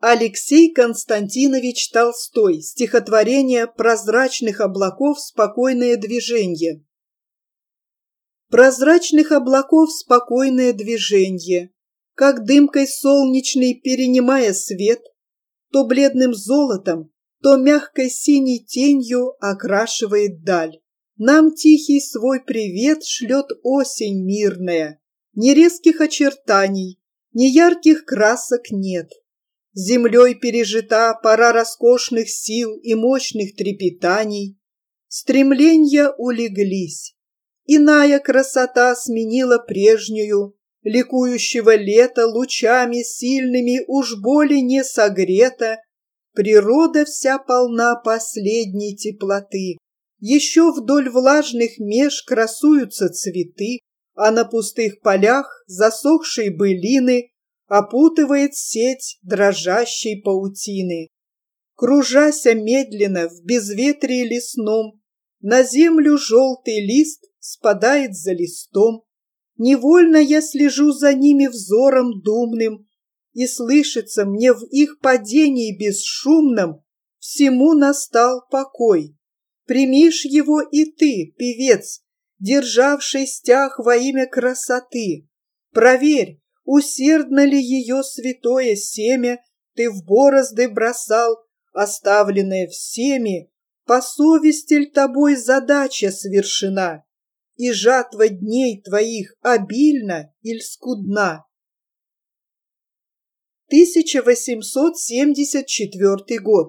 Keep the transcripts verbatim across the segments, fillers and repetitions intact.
Алексей Константинович Толстой. Стихотворение «Прозрачных облаков спокойное движенье». Прозрачных облаков спокойное движенье, как дымкой солнечной перенимая свет, то бледным золотом, то мягкой синей тенью окрашивает даль. Нам тихий свой привет шлет осень мирная, ни резких очертаний, ни ярких красок нет. Землей пережита пора роскошных сил и мощных трепетаний. Стремленья улеглись. Иная красота сменила прежнюю, ликующего лета лучами сильными уж более не согрета. Природа вся полна последней теплоты. Еще вдоль влажных меж красуются цветы, а на пустых полях засохшие былины опутывает сеть дрожащей паутины. Кружася медленно в безветрии лесном, на землю желтый лист спадает за листом. Невольно я слежу за ними взором думным, и слышится мне в их падении бесшумном: всему настал покой. Примишь его и ты, певец, державший стяг во имя красоты. Проверь, усердно ли ее святое семя ты в борозды бросал, оставленное всеми, по совести ль тобой задача свершена, и жатва дней твоих обильна иль скудна? тысяча восемьсот семьдесят четвёртый год.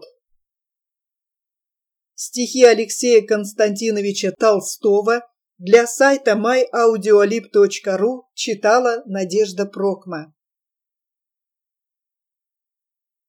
Стихи Алексея Константиновича Толстого для сайта май аудиолиб точка ру читала Надежда Прокма.